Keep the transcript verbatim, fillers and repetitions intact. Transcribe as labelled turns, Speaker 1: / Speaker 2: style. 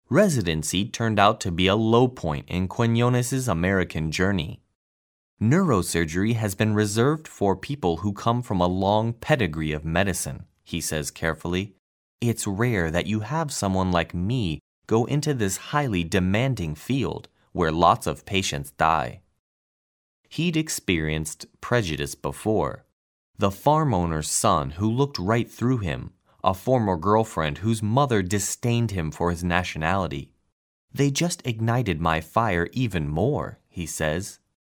Speaker 1: Residency turned out to be a low point in Quinones's American journey. Neurosurgery has been reserved for people who come from a long pedigree of medicine, he says carefully. It's rare that you have someone like me go into this highly demanding field where lots of patients die. He'd experienced prejudice before. The farm owner's son who looked right through him, a former girlfriend whose mother disdained him for his nationality. They just ignited my fire even more, he says.